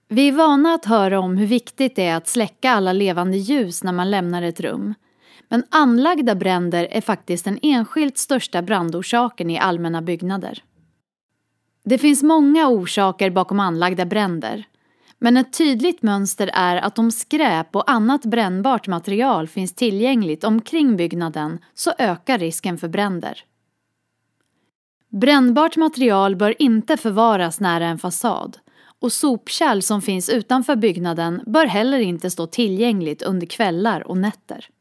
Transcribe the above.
Vi är vana att höra om hur viktigt det är att släcka alla levande ljus när man lämnar ett rum. Men anlagda bränder är faktiskt den enskilt största brandorsaken i allmänna byggnader. Det finns många orsaker bakom anlagda bränder. Men ett tydligt mönster är att om skräp och annat brännbart material finns tillgängligt omkring byggnaden så ökar risken för bränder. Brännbart material bör inte förvaras nära en fasad. Och sopkärl som finns utanför byggnaden bör heller inte stå tillgängligt under kvällar och nätter.